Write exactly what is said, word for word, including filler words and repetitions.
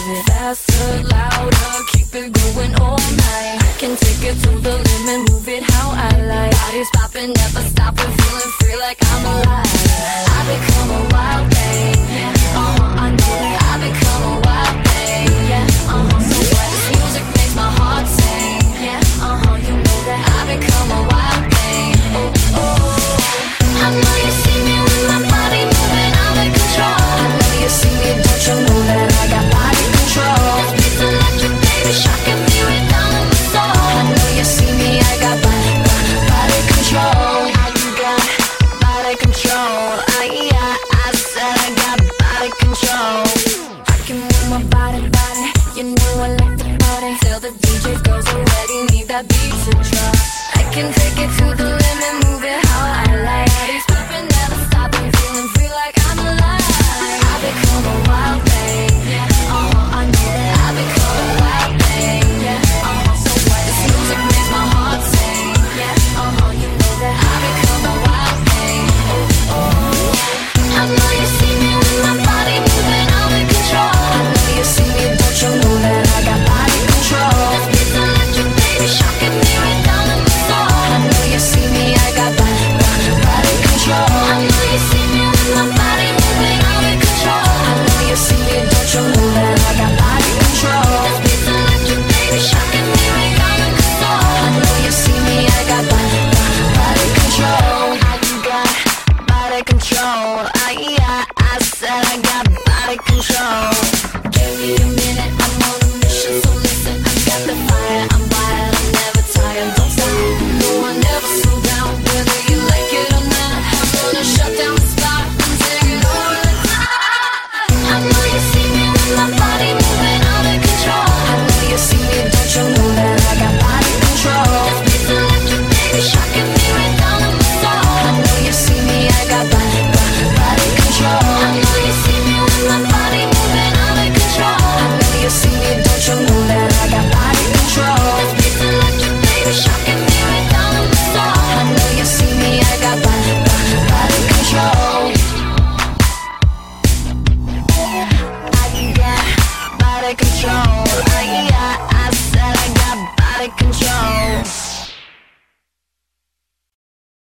it faster, louder, keep it going all night. I can take it to the limit, move it how I like. Body's popping, never stopping, feeling free like I'm alive. I become a wild thing, uh-huh, I know that I become a wild thing, yeah, uh-huh. So what this music makes my heart sing, yeah, uh-huh, you know that I become a wild thing, oh, oh. I know you see me with my body moving out of control. I know you see me, don't you know that I got body control? This beat's electric, baby, shocking me right down in my soul. I know you see me, I got body, body control. I got body control. I, yeah, I said I got body control. I can move my body, body. You know I like the party. Tell the D J girls already need that beat to drop. I can take it to the limit, move it how I like. Body's popping, never stopping, feeling free like I'm alive. I become a wild thing, yeah, uh-huh, I know that I become a wild thing, yeah, uh-huh. So what this music makes my heart sing, yeah, uh-huh, you know that I become a wild thing, oh, oh. I know you see me with my body moving out of control. I know you see me, don't you know that I got body control? This beat's electric, baby, shocking me right down in my soul. I know you see me, I got body, body control. I know you see me with my body moving out of control. I know you see me, don't you know that I got body control? This beat's electric, baby, shocking me right down in my soul. I know you see me, I got body, body control. I got body control. I, yeah, I said I got body control.